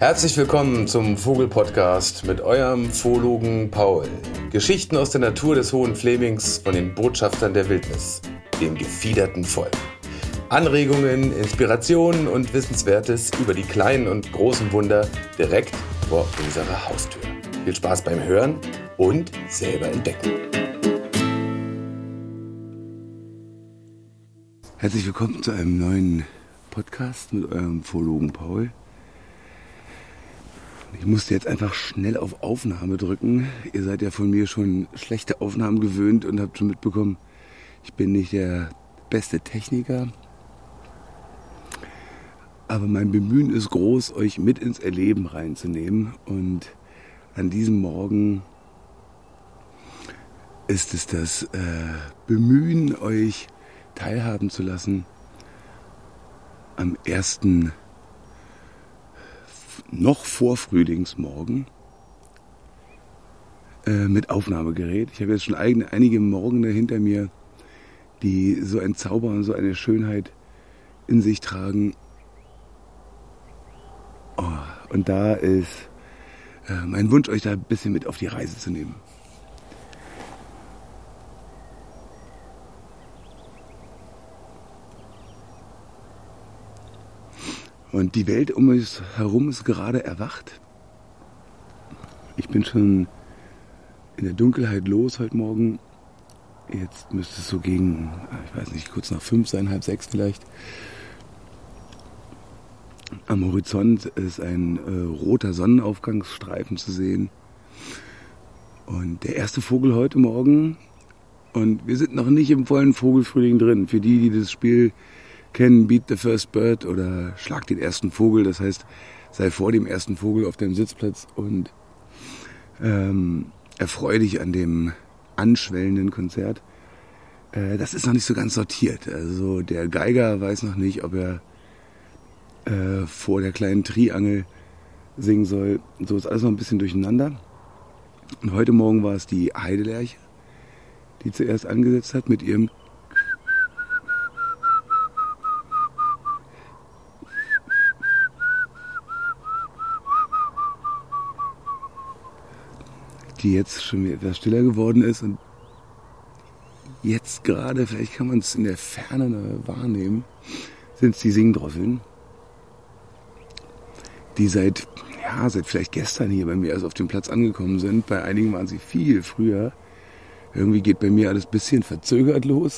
Herzlich willkommen zum Vogel-Podcast mit eurem Zoologen Paul. Geschichten aus der Natur des Hohen Flemings von den Botschaftern der Wildnis, dem gefiederten Volk. Anregungen, Inspirationen und Wissenswertes über die kleinen und großen Wunder direkt vor unserer Haustür. Viel Spaß beim Hören und selber entdecken. Herzlich willkommen zu einem neuen Podcast mit eurem Zoologen Paul. Ich musste jetzt einfach schnell auf Aufnahme drücken. Ihr seid ja von mir schon schlechte Aufnahmen gewöhnt und habt schon mitbekommen, ich bin nicht der beste Techniker. Aber mein Bemühen ist groß, euch mit ins Erleben reinzunehmen. Und an diesem Morgen ist es das Bemühen, euch teilhaben zu lassen am ersten noch vor Frühlingsmorgen mit Aufnahmegerät. Ich habe jetzt schon einige Morgen hinter mir, die so ein Zauber und so eine Schönheit in sich tragen. Oh, und da ist mein Wunsch, euch da ein bisschen mit auf die Reise zu nehmen. Und die Welt um uns herum ist gerade erwacht. Ich bin schon in der Dunkelheit los heute Morgen. Jetzt müsste es so gegen, ich weiß nicht, kurz nach 5 sein, halb 6 vielleicht. Am Horizont ist ein roter Sonnenaufgangsstreifen zu sehen. Und der erste Vogel heute Morgen. Und wir sind noch nicht im vollen Vogelfrühling drin. Für die das Spiel kennen, Beat the First Bird oder Schlag den ersten Vogel. Das heißt, sei vor dem ersten Vogel auf deinem Sitzplatz und erfreu dich an dem anschwellenden Konzert. Das ist noch nicht so ganz sortiert. Also der Geiger weiß noch nicht, ob er vor der kleinen Triangel singen soll. So ist alles noch ein bisschen durcheinander. Und heute Morgen war es die Heidelerche, die zuerst angesetzt hat mit ihrem die jetzt schon etwas stiller geworden ist und jetzt gerade, vielleicht kann man es in der Ferne wahrnehmen, sind es die Singdrosseln, die seit vielleicht gestern hier bei mir erst auf dem Platz angekommen sind. Bei einigen waren sie viel früher. Irgendwie geht bei mir alles ein bisschen verzögert los.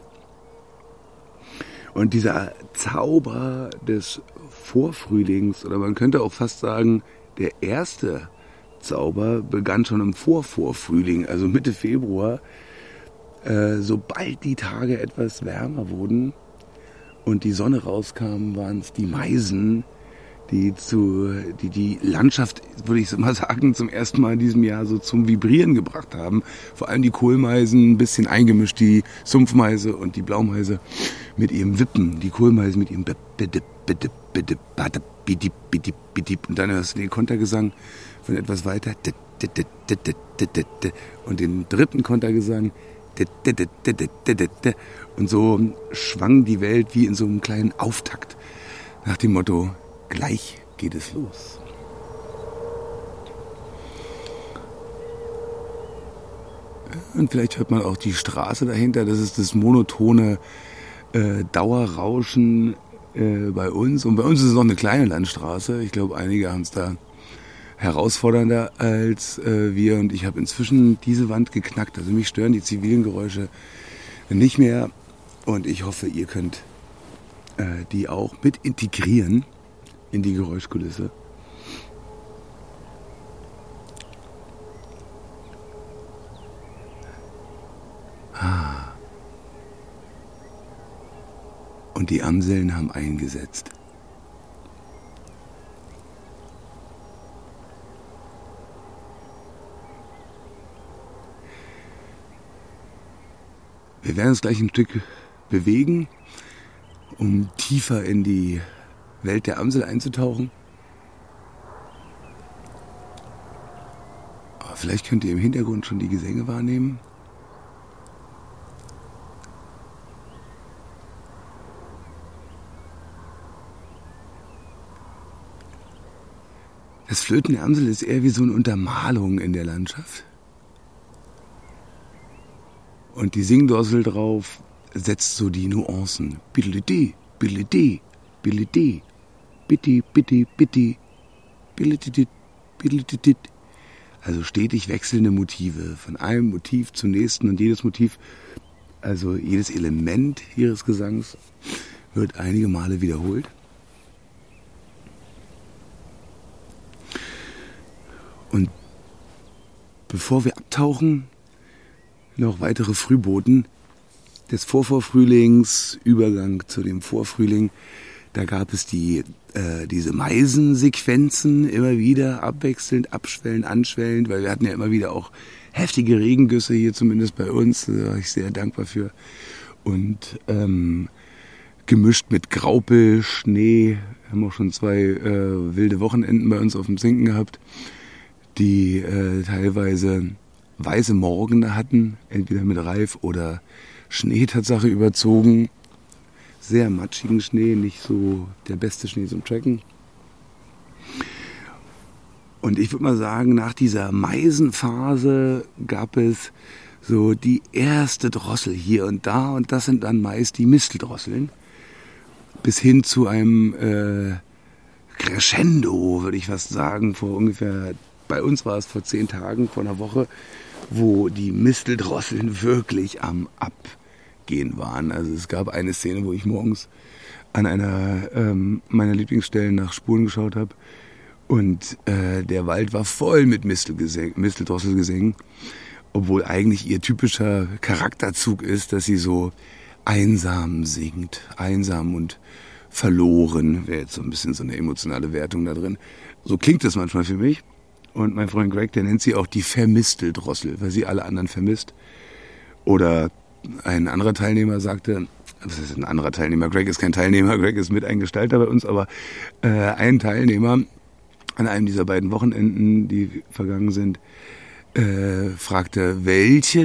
Und dieser Zauber des Vorfrühlings, oder man könnte auch fast sagen, der erste Zauber begann schon im Vorvorfrühling, also Mitte Februar, sobald die Tage etwas wärmer wurden und die Sonne rauskam, waren es die Meisen, die die Landschaft, würde ich mal sagen, zum ersten Mal in diesem Jahr so zum Vibrieren gebracht haben. Vor allem die Kohlmeisen, ein bisschen eingemischt, die Sumpfmeise und die Blaumeise mit ihrem Wippen, die Kohlmeise mit ihrem und dann hörst du den Kontergesang von etwas weiter und den dritten Kontergesang und so schwang die Welt wie in so einem kleinen Auftakt nach dem Motto, gleich geht es los. Und vielleicht hört man auch die Straße dahinter, das ist das monotone Dauerrauschen bei uns. Und bei uns ist es noch eine kleine Landstraße. Ich glaube, einige haben es da herausfordernder als wir. Und ich habe inzwischen diese Wand geknackt. Also mich stören die zivilen Geräusche nicht mehr. Und ich hoffe, ihr könnt die auch mit integrieren in die Geräuschkulisse. Und die Amseln haben eingesetzt. Wir werden uns gleich ein Stück bewegen, um tiefer in die Welt der Amsel einzutauchen. Aber vielleicht könnt ihr im Hintergrund schon die Gesänge wahrnehmen. Das Flötenamsel ist eher wie so eine Untermalung in der Landschaft. Und die Singdrossel drauf setzt so die Nuancen. Biddelidi, biddelidi, biddelidi, bitti, bitti, bitti, biddelidi, biddelidi. Also stetig wechselnde Motive, von einem Motiv zum nächsten, und jedes Motiv, also jedes Element ihres Gesangs wird einige Male wiederholt. Und bevor wir abtauchen, noch weitere Frühboten des Vorvorfrühlings, Übergang zu dem Vorfrühling. Da gab es diese Meisensequenzen immer wieder, abwechselnd, abschwellend, anschwellend, weil wir hatten ja immer wieder auch heftige Regengüsse hier, zumindest bei uns, da war ich sehr dankbar für. Und gemischt mit Graupel, Schnee, wir haben auch schon 2 wilde Wochenenden bei uns auf dem Zinken gehabt, die teilweise weiße Morgene hatten, entweder mit Reif oder Schnee Tatsache überzogen. Sehr matschigen Schnee, nicht so der beste Schnee zum Tracken. Und ich würde mal sagen, nach dieser Meisenphase gab es so die erste Drossel hier und da, und das sind dann meist die Misteldrosseln. Bis hin zu einem Crescendo, würde ich fast sagen, bei uns war es vor 10 Tagen, vor einer Woche, wo die Misteldrosseln wirklich am Abgehen waren. Also es gab eine Szene, wo ich morgens an einer meiner Lieblingsstellen nach Spuren geschaut habe, und der Wald war voll mit Misteldrosselgesängen, obwohl eigentlich ihr typischer Charakterzug ist, dass sie so einsam singt, einsam und verloren, wäre jetzt so ein bisschen so eine emotionale Wertung da drin. So klingt es manchmal für mich. Und mein Freund Greg, der nennt sie auch die Vermisteldrossel, weil sie alle anderen vermisst. Oder ein anderer Teilnehmer sagte, was ist ein anderer Teilnehmer? Greg ist kein Teilnehmer, Greg ist mit ein Gestalter bei uns, aber ein Teilnehmer an einem dieser beiden Wochenenden, die vergangen sind, fragte, welcher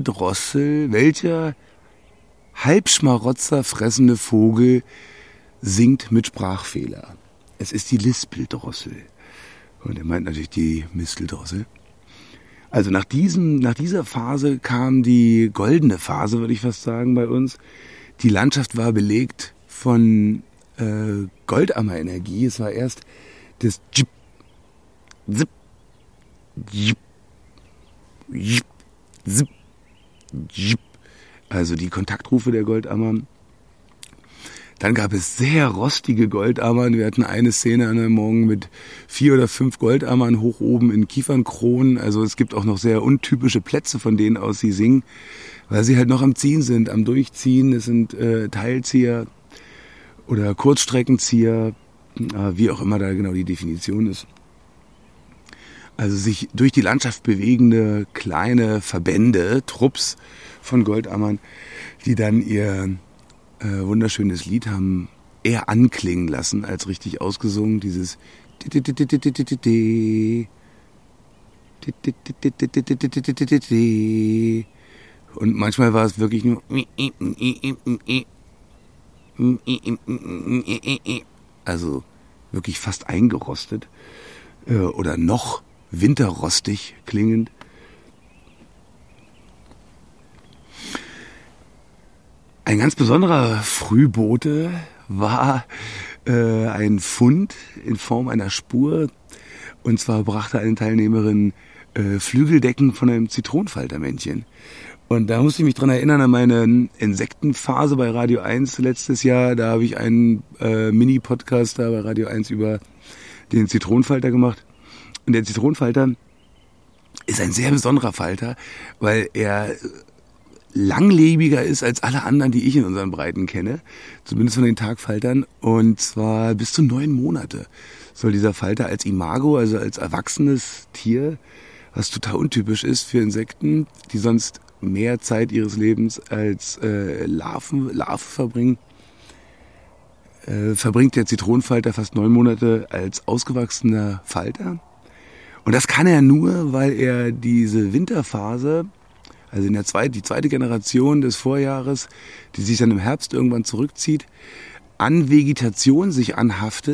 Halbschmarotzer fressende Vogel singt mit Sprachfehler? Es ist die Lispeldrossel. Und er meint natürlich die Misteldrossel. Also nach dieser Phase kam die goldene Phase, würde ich fast sagen, bei uns. Die Landschaft war belegt von Goldammerenergie. Es war erst das Jip, Zip, Jip, Jip, Zip, Jip. Also die Kontaktrufe der Goldammer. Dann gab es sehr rostige Goldammern. Wir hatten eine Szene an einem Morgen mit 4 oder 5 Goldammern hoch oben in Kiefernkronen. Also es gibt auch noch sehr untypische Plätze, von denen aus sie singen, weil sie halt noch am Ziehen sind, am Durchziehen. Es sind Teilzieher oder Kurzstreckenzieher, wie auch immer da genau die Definition ist. Also sich durch die Landschaft bewegende kleine Verbände, Trupps von Goldammern, die dann ihr wunderschönes Lied haben eher anklingen lassen als richtig ausgesungen. Dieses und manchmal war es wirklich nur also wirklich fast eingerostet oder noch winterrostig klingend. Ein ganz besonderer Frühbote war ein Fund in Form einer Spur. Und zwar brachte eine Teilnehmerin Flügeldecken von einem Zitronenfaltermännchen. Und da musste ich mich dran erinnern an meine Insektenphase bei Radio 1 letztes Jahr. Da habe ich einen Mini-Podcast da bei Radio 1 über den Zitronenfalter gemacht. Und der Zitronenfalter ist ein sehr besonderer Falter, weil er langlebiger ist als alle anderen, die ich in unseren Breiten kenne, zumindest von den Tagfaltern, und zwar bis zu 9 Monate soll dieser Falter als Imago, also als erwachsenes Tier, was total untypisch ist für Insekten, die sonst mehr Zeit ihres Lebens als Larve verbringen, verbringt der Zitronenfalter fast 9 Monate als ausgewachsener Falter. Und das kann er nur, weil er diese Winterphase, also die zweite Generation des Vorjahres, die sich dann im Herbst irgendwann zurückzieht, an Vegetation sich anhaftet,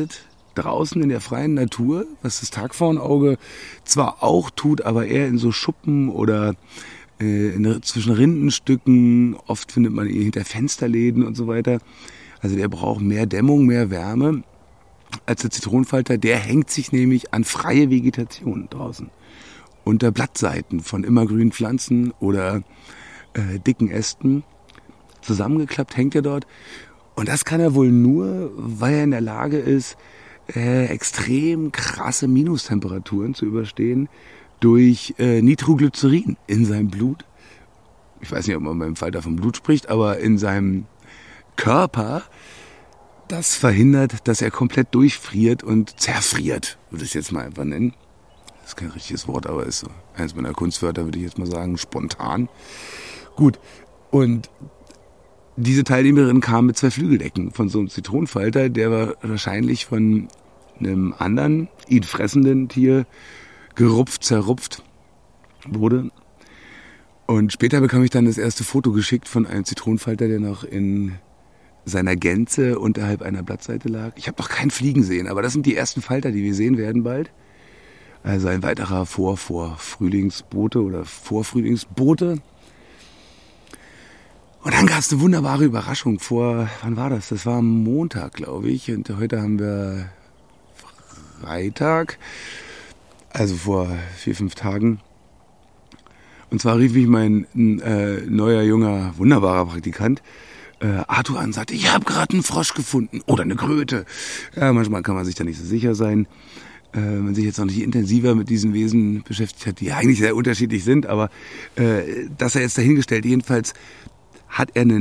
draußen in der freien Natur, was das Tagpfauenauge zwar auch tut, aber eher in so Schuppen oder zwischen Rindenstücken. Oft findet man ihn hinter Fensterläden und so weiter. Also der braucht mehr Dämmung, mehr Wärme als der Zitronenfalter. Der hängt sich nämlich an freie Vegetation draußen. Unter Blattseiten von immergrünen Pflanzen oder dicken Ästen. Zusammengeklappt hängt er dort. Und das kann er wohl nur, weil er in der Lage ist, extrem krasse Minustemperaturen zu überstehen durch Nitroglycerin in seinem Blut. Ich weiß nicht, ob man beim Falter vom Blut spricht, aber in seinem Körper, das verhindert, dass er komplett durchfriert und zerfriert, würde ich es jetzt mal einfach nennen. Das ist kein richtiges Wort, aber ist so eines meiner Kunstwörter, würde ich jetzt mal sagen, spontan. Gut, und diese Teilnehmerin kam mit 2 Flügeldecken von so einem Zitronenfalter, der wahrscheinlich von einem anderen, ihn fressenden Tier zerrupft wurde. Und später bekam ich dann das erste Foto geschickt von einem Zitronenfalter, der noch in seiner Gänze unterhalb einer Blattseite lag. Ich habe noch keinen fliegen sehen, aber das sind die ersten Falter, die wir sehen werden bald. Also ein weiterer Vorfrühlingsbote oder Vorfrühlingsbote. Und dann gab es eine wunderbare Überraschung wann war das? Das war am Montag, glaube ich. Und heute haben wir Freitag, also vor 4-5 Tagen. Und zwar rief mich mein neuer, junger, wunderbarer Praktikant Arthur an und sagte, ich habe gerade einen Frosch gefunden oder eine Kröte. Ja, manchmal kann man sich da nicht so sicher sein. Wenn man sich jetzt noch nicht intensiver mit diesen Wesen beschäftigt hat, die eigentlich sehr unterschiedlich sind, aber das er jetzt dahingestellt, jedenfalls hat er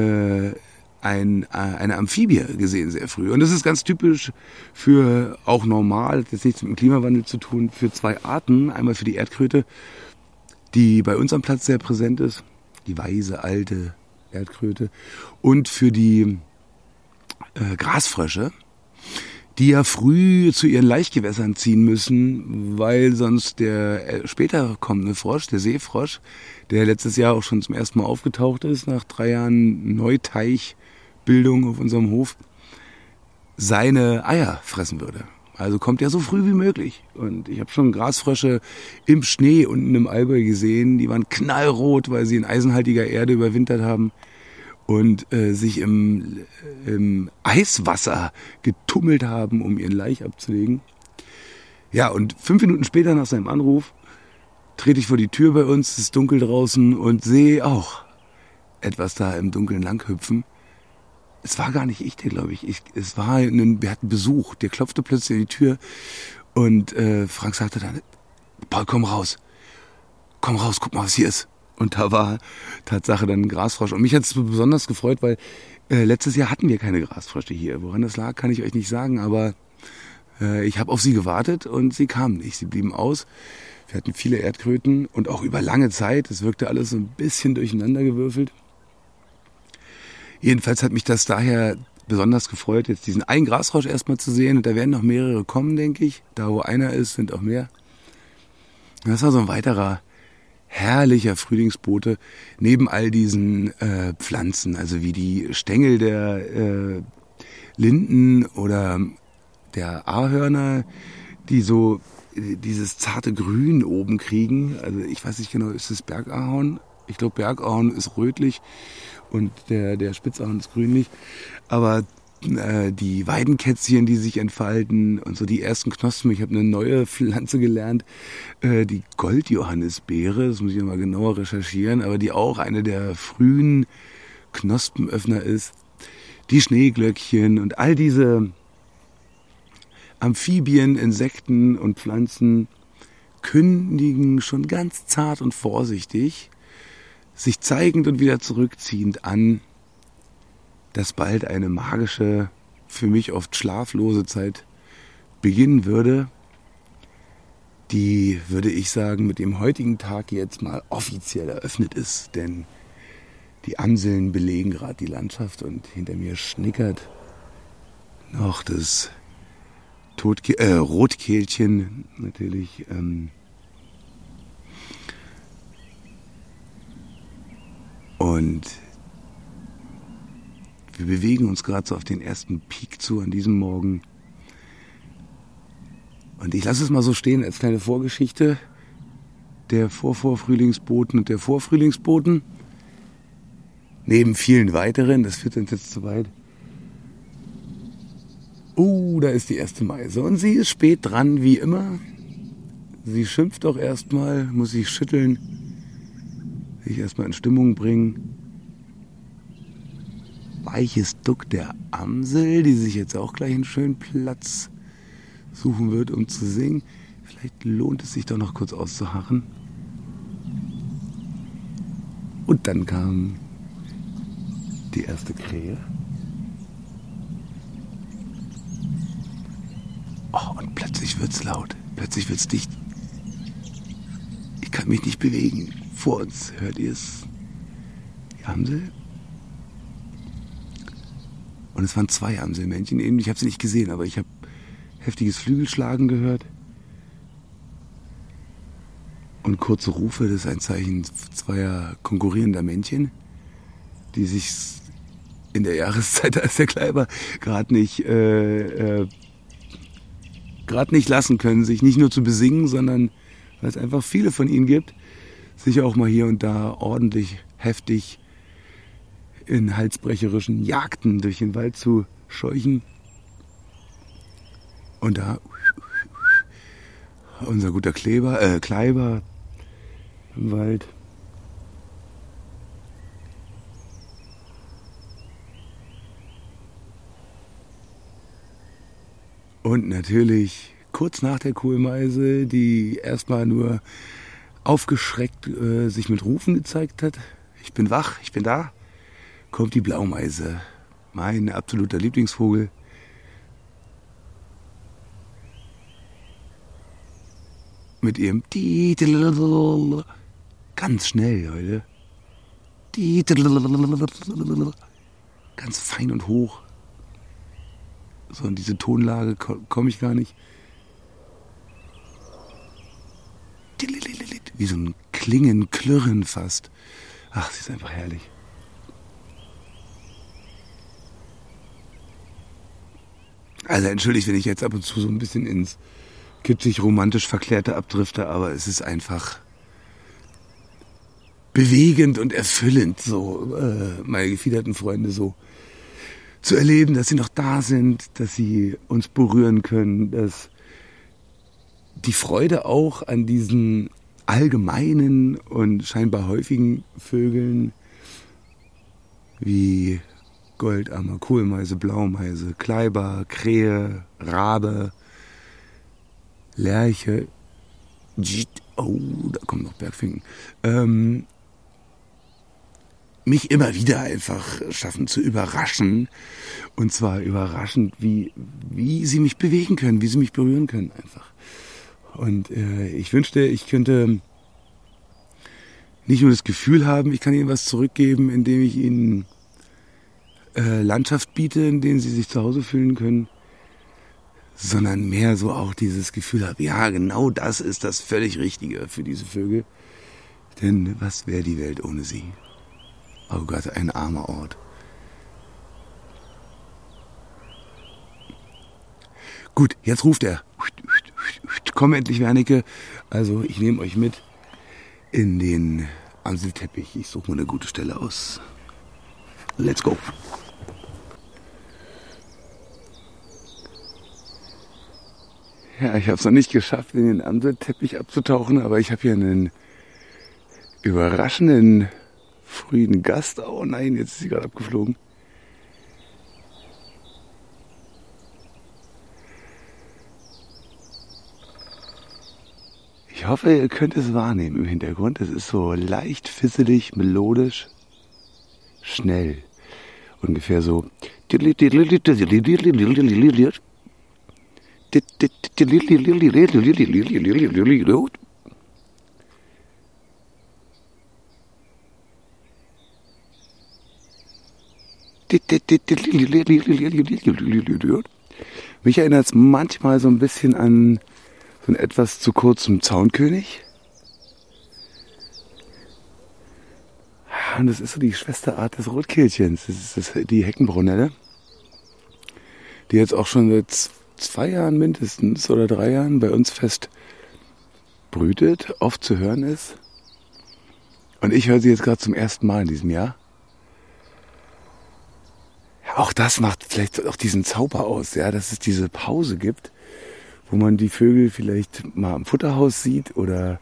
eine Amphibie gesehen sehr früh. Und das ist ganz typisch für, auch normal, das hat nichts mit dem Klimawandel zu tun, für 2 Arten. Einmal für die Erdkröte, die bei uns am Platz sehr präsent ist, die weise, alte Erdkröte, und für die Grasfrösche, die ja früh zu ihren Laichgewässern ziehen müssen, weil sonst der später kommende Frosch, der Seefrosch, der letztes Jahr auch schon zum ersten Mal aufgetaucht ist, nach 3 Jahren Neuteichbildung auf unserem Hof, seine Eier fressen würde. Also kommt er so früh wie möglich. Und ich habe schon Grasfrösche im Schnee unten im Allgäu gesehen, die waren knallrot, weil sie in eisenhaltiger Erde überwintert haben und sich im Eiswasser getummelt haben, um ihren Laich abzulegen. Ja, und 5 Minuten später nach seinem Anruf trete ich vor die Tür bei uns, es ist dunkel draußen und sehe auch etwas da im Dunkeln langhüpfen. Es war gar nicht ich, glaube ich. Wir hatten Besuch, der klopfte plötzlich an die Tür und Frank sagte dann, Paul, komm raus, guck mal, was hier ist. Und da war Tatsache dann ein Grasfrosch. Und mich hat es besonders gefreut, weil letztes Jahr hatten wir keine Grasfrösche hier. Woran das lag, kann ich euch nicht sagen, aber ich habe auf sie gewartet und sie kamen nicht. Sie blieben aus. Wir hatten viele Erdkröten und auch über lange Zeit. Es wirkte alles so ein bisschen durcheinandergewürfelt. Jedenfalls hat mich das daher besonders gefreut, jetzt diesen einen Grasfrosch erstmal zu sehen. Und da werden noch mehrere kommen, denke ich. Da, wo einer ist, sind auch mehr. Und das war so ein weiterer herrlicher Frühlingsbote neben all diesen Pflanzen, also wie die Stängel der Linden oder der Ahorner, die so dieses zarte Grün oben kriegen. Also ich weiß nicht genau, ist es Bergahorn? Ich glaube, Bergahorn ist rötlich und der Spitzahorn ist grünlich. Aber die Weidenkätzchen, die sich entfalten und so die ersten Knospen. Ich habe eine neue Pflanze gelernt, die Goldjohannisbeere, das muss ich nochmal genauer recherchieren, aber die auch eine der frühen Knospenöffner ist. Die Schneeglöckchen und all diese Amphibien, Insekten und Pflanzen kündigen schon ganz zart und vorsichtig, sich zeigend und wieder zurückziehend an, dass bald eine magische, für mich oft schlaflose Zeit beginnen würde, die, würde ich sagen, mit dem heutigen Tag jetzt mal offiziell eröffnet ist. Denn die Amseln belegen gerade die Landschaft und hinter mir schnickert noch das Rotkehlchen natürlich. Und wir bewegen uns gerade so auf den ersten Peak zu an diesem Morgen. Und ich lasse es mal so stehen als kleine Vorgeschichte. Der Vorfrühlingsboten und der Vorfrühlingsboten. Neben vielen weiteren, das führt uns jetzt zu weit. Da ist die erste Meise. Und sie ist spät dran, wie immer. Sie schimpft auch erstmal, muss sich schütteln, sich erstmal in Stimmung bringen. Weiches Duck der Amsel, die sich jetzt auch gleich einen schönen Platz suchen wird, um zu singen. Vielleicht lohnt es sich doch noch kurz auszuharren. Und dann kam die erste Krähe. Und plötzlich wird's laut, plötzlich wird's dicht. Ich kann mich nicht bewegen. Vor uns, hört ihr es? Die Amsel? Und es waren 2 Amselmännchen eben. Ich habe sie nicht gesehen, aber ich habe heftiges Flügelschlagen gehört. Und kurze Rufe, das ist ein Zeichen 2 konkurrierender Männchen, die sich in der Jahreszeit, als der Kleiber gerade nicht lassen können, sich nicht nur zu besingen, sondern weil es einfach viele von ihnen gibt, sich auch mal hier und da ordentlich heftig in halsbrecherischen Jagden durch den Wald zu scheuchen. Und da unser guter Kleiber im Wald. Und natürlich kurz nach der Kohlmeise, die erstmal nur aufgeschreckt sich mit Rufen gezeigt hat. Ich bin wach, ich bin da. Kommt die Blaumeise, mein absoluter Lieblingsvogel. Mit ihrem ganz schnell, Leute. Ganz fein und hoch. So in diese Tonlage komme ich gar nicht. Wie so ein Klingen, Klirren fast. Ach, sie ist einfach herrlich. Also entschuldigt, wenn ich jetzt ab und zu so ein bisschen ins kitschig romantisch Verklärte abdrifte, aber es ist einfach bewegend und erfüllend, so meine gefiederten Freunde so zu erleben, dass sie noch da sind, dass sie uns berühren können, dass die Freude auch an diesen allgemeinen und scheinbar häufigen Vögeln wie Goldammer, Kohlmeise, Blaumeise, Kleiber, Krähe, Rabe, Lerche, da kommen noch Bergfinken, mich immer wieder einfach schaffen zu überraschen. Und zwar überraschend, wie sie mich bewegen können, wie sie mich berühren können einfach. Und ich wünschte, ich könnte nicht nur das Gefühl haben, ich kann ihnen was zurückgeben, indem ich ihnen Landschaft biete, in denen sie sich zu Hause fühlen können, sondern mehr so auch dieses Gefühl habe, ja, genau das ist das völlig Richtige für diese Vögel. Denn was wäre die Welt ohne sie? Oh Gott, ein armer Ort. Gut, jetzt ruft er. Komm endlich, Wernicke. Also ich nehme euch mit in den Amselteppich. Ich suche mir eine gute Stelle aus. Let's go. Ja, ich habe es noch nicht geschafft, in den Amselteppich abzutauchen, aber ich habe hier einen überraschenden frühen Gast. Oh nein, jetzt ist sie gerade abgeflogen. Ich hoffe, ihr könnt es wahrnehmen im Hintergrund. Es ist so leicht fisselig, melodisch, schnell. Ungefähr so. Mich erinnert es manchmal so ein bisschen an so einen etwas zu kurzen Zaunkönig. Und das ist so die Schwesterart des Rotkehlchens. Das ist die Heckenbrunelle, die jetzt auch schon seit 2 Jahren mindestens oder 3 Jahren bei uns fest brütet, oft zu hören ist. Und ich höre sie jetzt gerade zum ersten Mal in diesem Jahr. Auch das macht vielleicht auch diesen Zauber aus, ja, dass es diese Pause gibt, wo man die Vögel vielleicht mal am Futterhaus sieht oder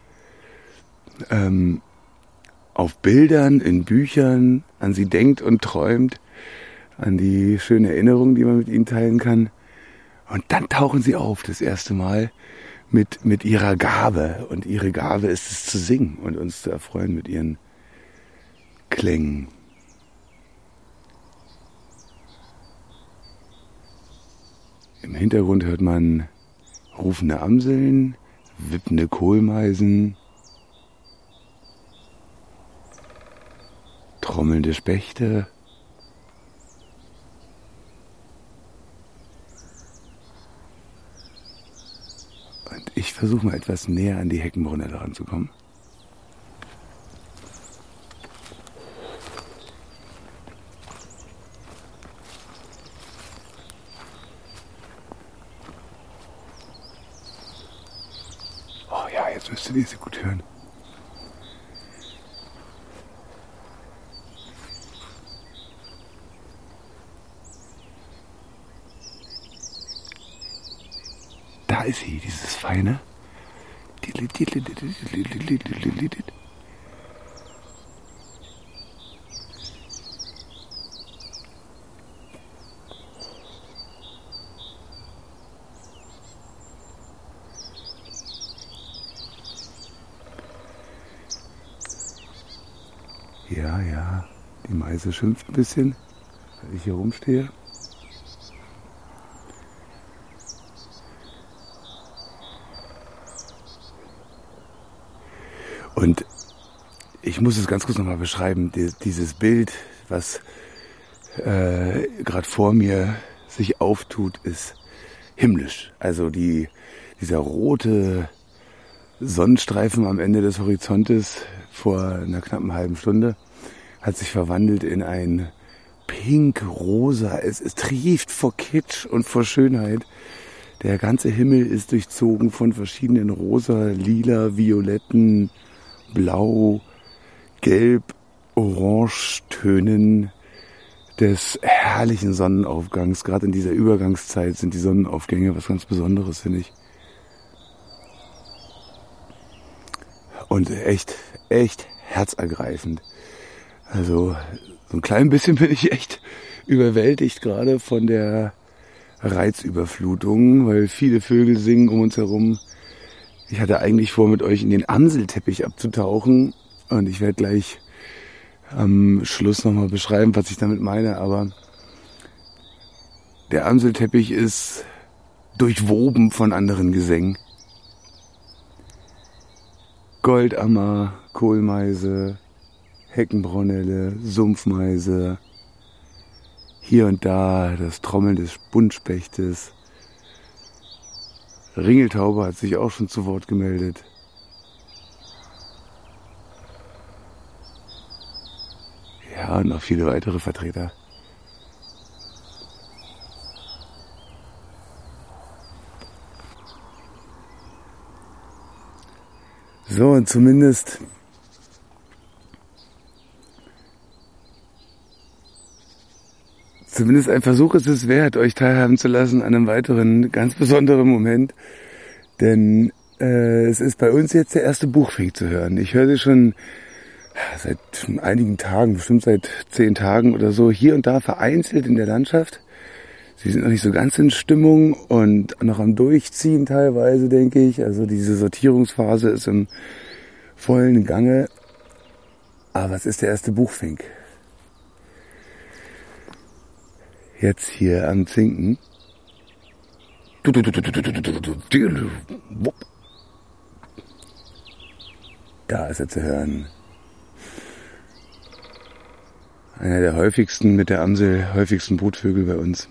auf Bildern, in Büchern an sie denkt und träumt, an die schönen Erinnerungen, die man mit ihnen teilen kann. Und dann tauchen sie auf, das erste Mal, mit ihrer Gabe. Und ihre Gabe ist es zu singen und uns zu erfreuen mit ihren Klängen. Im Hintergrund hört man rufende Amseln, wippende Kohlmeisen, trommelnde Spechte. Und ich versuche mal etwas näher an die Heckenbrunelle ranzukommen. Oh ja, jetzt müsstet ihr sie gut hören. Da ist sie, dieses feine. Ja, die Meise schimpft ein bisschen, weil ich hier rumstehe. Und ich muss es ganz kurz nochmal beschreiben, dieses Bild, was gerade vor mir sich auftut, ist himmlisch. Also dieser rote Sonnenstreifen am Ende des Horizontes vor einer knappen halben Stunde hat sich verwandelt in ein pink-rosa. Es trieft vor Kitsch und vor Schönheit. Der ganze Himmel ist durchzogen von verschiedenen rosa, lila, violetten, blau, gelb, orange Tönen des herrlichen Sonnenaufgangs. Gerade in dieser Übergangszeit sind die Sonnenaufgänge was ganz Besonderes, finde ich. Und echt herzergreifend. Also so ein klein bisschen bin ich echt überwältigt gerade von der Reizüberflutung, weil viele Vögel singen um uns herum. Ich hatte eigentlich vor, mit euch in den Amselteppich abzutauchen und ich werde gleich am Schluss nochmal beschreiben, was ich damit meine, aber der Amselteppich ist durchwoben von anderen Gesängen. Goldammer, Kohlmeise, Heckenbrunelle, Sumpfmeise, hier und da das Trommeln des Buntspechtes. Ringeltaube hat sich auch schon zu Wort gemeldet. Ja, und noch viele weitere Vertreter. So, und zumindest ein Versuch ist es wert, euch teilhaben zu lassen an einem weiteren ganz besonderen Moment. Denn es ist bei uns jetzt der erste Buchfink zu hören. Ich höre sie schon seit einigen Tagen, bestimmt seit 10 Tagen oder so, hier und da vereinzelt in der Landschaft. Sie sind noch nicht so ganz in Stimmung und noch am Durchziehen teilweise, denke ich. Also diese Sortierungsphase ist im vollen Gange. Aber es ist der erste Buchfink. Jetzt hier am Zinken. Da ist er zu hören. Einer der häufigsten, mit der Amsel häufigsten Brutvögel bei uns.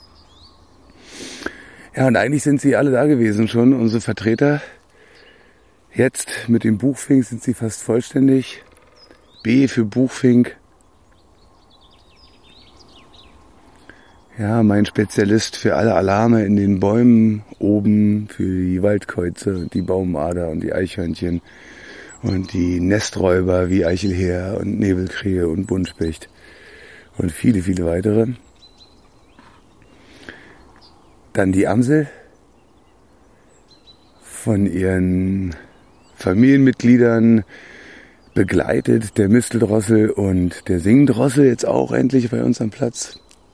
Ja, und eigentlich sind sie alle da gewesen schon, unsere Vertreter. Jetzt mit dem Buchfink sind sie fast vollständig. B für Buchfink. ja, mein Spezialist für alle Alarme in den Bäumen oben, für die Waldkäuze, die Baumader und die Eichhörnchen und die Nesträuber wie Eichelheer und Nebelkrähe und Buntspecht und viele, viele weitere. Dann die Amsel von ihren Familienmitgliedern begleitet, der Misteldrossel und der Singdrossel jetzt auch endlich bei uns am Platz.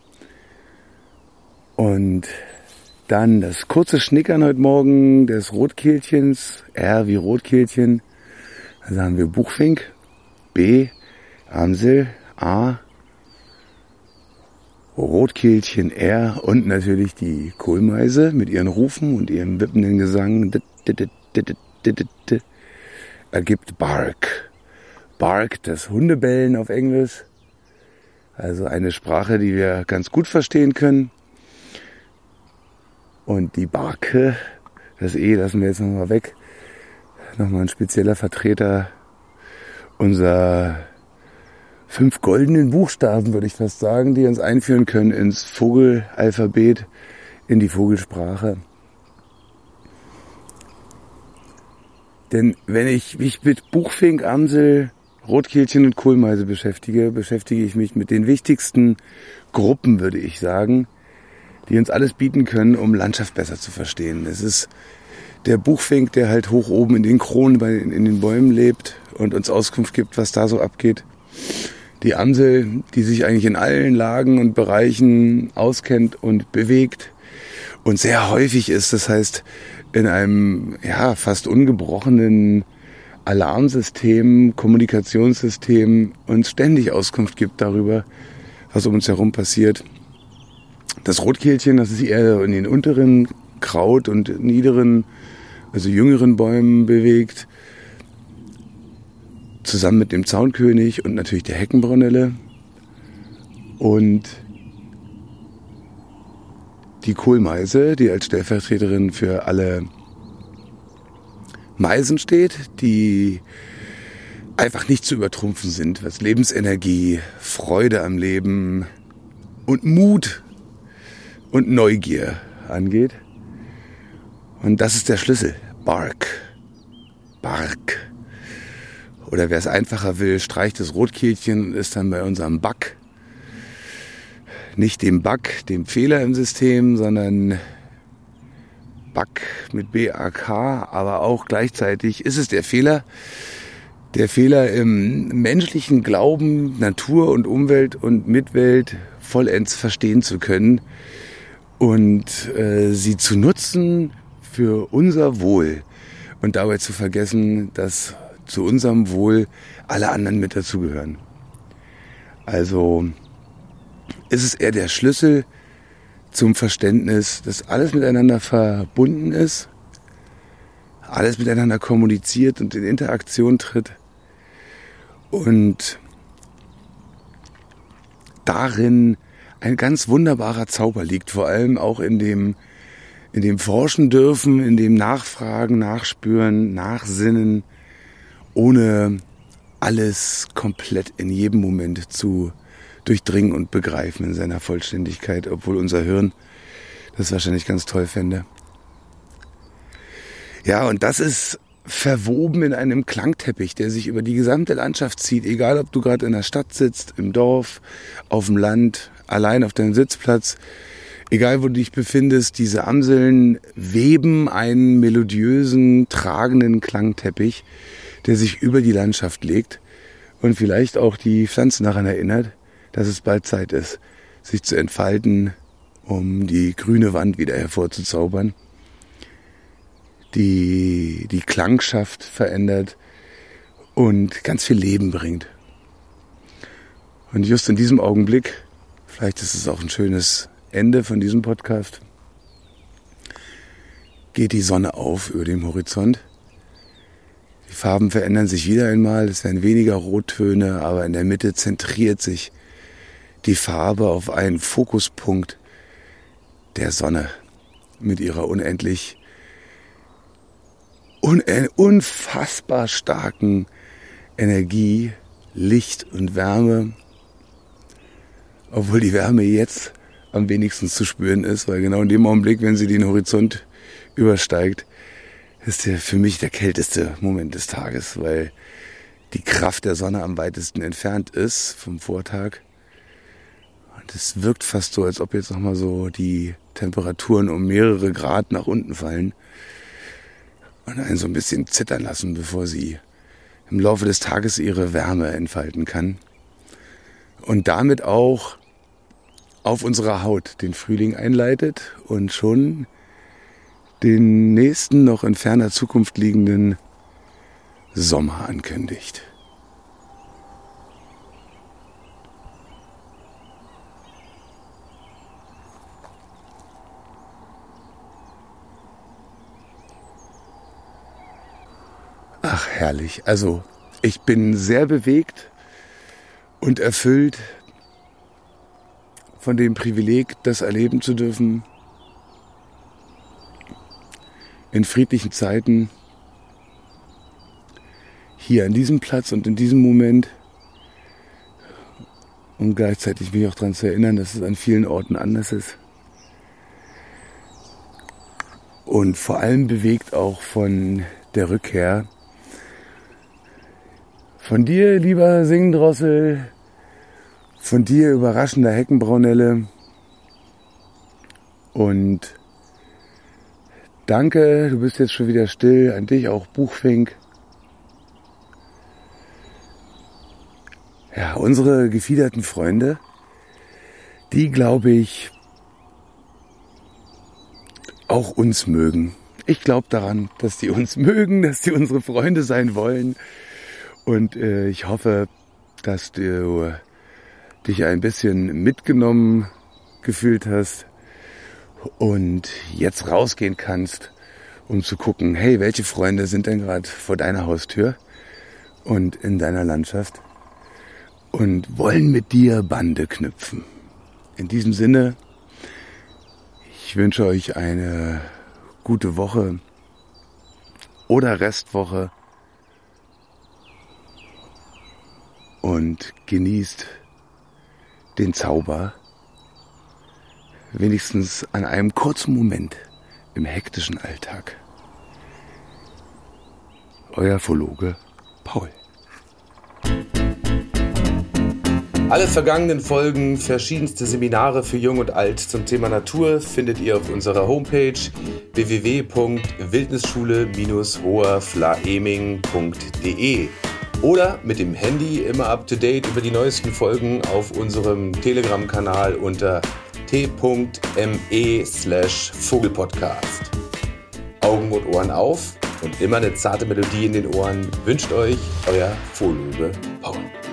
Und dann das kurze Schnickern heute Morgen des Rotkehlchens, R wie Rotkehlchen. Also haben wir Buchfink, B, Amsel, A, Rotkehlchen, R und natürlich die Kohlmeise mit ihren Rufen und ihrem wippenden Gesang ergibt Bark. Bark, das Hundebellen auf Englisch. Also eine Sprache, die wir ganz gut verstehen können. Und die Barke, das E lassen wir jetzt nochmal weg. Nochmal ein spezieller Vertreter unserer 5 goldenen Buchstaben, würde ich fast sagen, die uns einführen können ins Vogelalphabet, in die Vogelsprache. Denn wenn ich mich mit Buchfink, Amsel, Rotkehlchen und Kohlmeise beschäftige ich mich mit den wichtigsten Gruppen, würde ich sagen, die uns alles bieten können, um Landschaft besser zu verstehen. Es ist der Buchfink, der halt hoch oben in den Kronen, in den Bäumen lebt und uns Auskunft gibt, was da so abgeht. Die Amsel, die sich eigentlich in allen Lagen und Bereichen auskennt und bewegt und sehr häufig ist, das heißt in einem fast ungebrochenen Alarmsystem, Kommunikationssystem uns ständig Auskunft gibt darüber, was um uns herum passiert. Das Rotkehlchen, das sich eher in den unteren Kraut- und niederen, also jüngeren Bäumen bewegt, zusammen mit dem Zaunkönig und natürlich der Heckenbrunelle. Und die Kohlmeise, die als Stellvertreterin für alle Meisen steht, die einfach nicht zu übertrumpfen sind, was Lebensenergie, Freude am Leben und Mut und Neugier angeht. Und das ist der Schlüssel. Bark. Bark. Oder wer es einfacher will, streicht das Rotkehlchen und ist dann bei unserem Bug. Nicht dem Bug, dem Fehler im System, sondern Bug mit B-A-K, aber auch gleichzeitig ist es der Fehler. Der Fehler im menschlichen Glauben, Natur und Umwelt und Mitwelt vollends verstehen zu können und sie zu nutzen für unser Wohl und dabei zu vergessen, dass zu unserem Wohl alle anderen mit dazugehören. Also ist es eher der Schlüssel zum Verständnis, dass alles miteinander verbunden ist, alles miteinander kommuniziert und in Interaktion tritt und darin ein ganz wunderbarer Zauber liegt, vor allem auch in dem Forschen dürfen, in dem Nachfragen, Nachspüren, Nachsinnen, ohne alles komplett in jedem Moment zu durchdringen und begreifen in seiner Vollständigkeit, obwohl unser Hirn das wahrscheinlich ganz toll fände. Ja, und das ist verwoben in einem Klangteppich, der sich über die gesamte Landschaft zieht, egal ob du gerade in der Stadt sitzt, im Dorf, auf dem Land, allein auf deinem Sitzplatz, egal wo du dich befindest, diese Amseln weben einen melodiösen, tragenden Klangteppich, der sich über die Landschaft legt und vielleicht auch die Pflanzen daran erinnert, dass es bald Zeit ist, sich zu entfalten, um die grüne Wand wieder hervorzuzaubern, die Klangschaft verändert und ganz viel Leben bringt. Und just in diesem Augenblick, vielleicht ist es auch ein schönes Ende von diesem Podcast, geht die Sonne auf über dem Horizont. Die Farben verändern sich wieder einmal, es werden weniger Rottöne, aber in der Mitte zentriert sich die Farbe auf einen Fokuspunkt der Sonne mit ihrer unfassbar starken Energie, Licht und Wärme, obwohl die Wärme jetzt am wenigsten zu spüren ist, weil genau in dem Augenblick, wenn sie den Horizont übersteigt, ist für mich der kälteste Moment des Tages, weil die Kraft der Sonne am weitesten entfernt ist vom Vortag. Und es wirkt fast so, als ob jetzt nochmal so die Temperaturen um mehrere Grad nach unten fallen und einen so ein bisschen zittern lassen, bevor sie im Laufe des Tages ihre Wärme entfalten kann. Und damit auch auf unserer Haut den Frühling einleitet und schon den nächsten, noch in ferner Zukunft liegenden Sommer ankündigt. Ach, herrlich. Also, ich bin sehr bewegt und erfüllt von dem Privileg, das erleben zu dürfen, in friedlichen Zeiten, hier an diesem Platz und in diesem Moment, und gleichzeitig mich auch daran zu erinnern, dass es an vielen Orten anders ist. Und vor allem bewegt auch von der Rückkehr von dir, lieber Singdrossel, von dir, überraschender Heckenbraunelle. Und danke, du bist jetzt schon wieder still, an dich auch Buchfink. Ja, unsere gefiederten Freunde, die, glaube ich, auch uns mögen. Ich glaube daran, dass die uns mögen, dass die unsere Freunde sein wollen. Und ich hoffe, dass du dich ein bisschen mitgenommen gefühlt hast und jetzt rausgehen kannst, um zu gucken, hey, welche Freunde sind denn gerade vor deiner Haustür und in deiner Landschaft und wollen mit dir Bande knüpfen. In diesem Sinne, ich wünsche euch eine gute Woche oder Restwoche und genießt den Zauber, wenigstens an einem kurzen Moment im hektischen Alltag. Euer Phologe Paul. Alle vergangenen Folgen, verschiedenste Seminare für Jung und Alt zum Thema Natur findet ihr auf unserer Homepage www.wildnisschule-hoherflaeming.de oder mit dem Handy immer up to date über die neuesten Folgen auf unserem Telegram-Kanal unter t.me/Vogelpodcast. Augen und Ohren auf und immer eine zarte Melodie in den Ohren wünscht euch euer Phologe Paul.